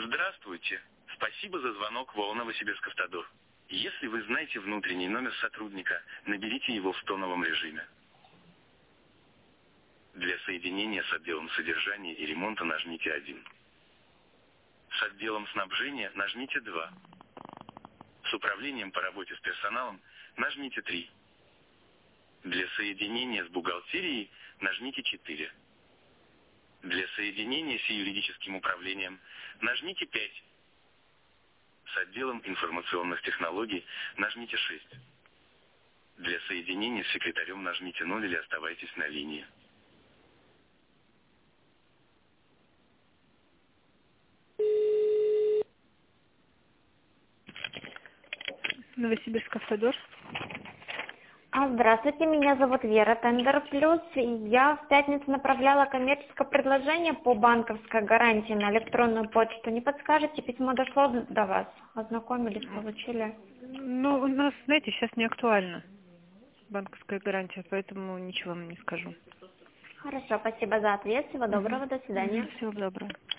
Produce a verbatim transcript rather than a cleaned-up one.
Здравствуйте. Спасибо за звонок в ООО «Новосибирск-Автодор». Если вы знаете внутренний номер сотрудника, наберите его в тоновом режиме. Для соединения с отделом содержания и ремонта нажмите один. С отделом снабжения нажмите два. С управлением по работе с персоналом нажмите три. Для соединения с бухгалтерией нажмите четыре. Для соединения с юридическим управлением нажмите пять. С отделом информационных технологий нажмите шесть. Для соединения с секретарем нажмите ноль или оставайтесь на линии. Новосибирск Автодор. А, Здравствуйте, меня зовут Вера, Тендер Плюс. Я в пятницу направляла коммерческое предложение по банковской гарантии на электронную почту. Не подскажете, письмо дошло до вас? Ознакомились, получили? Ну, у нас, знаете, сейчас не актуальна банковская гарантия, поэтому ничего вам не скажу. Хорошо, спасибо за ответ. Всего доброго, до свидания. Всего доброго.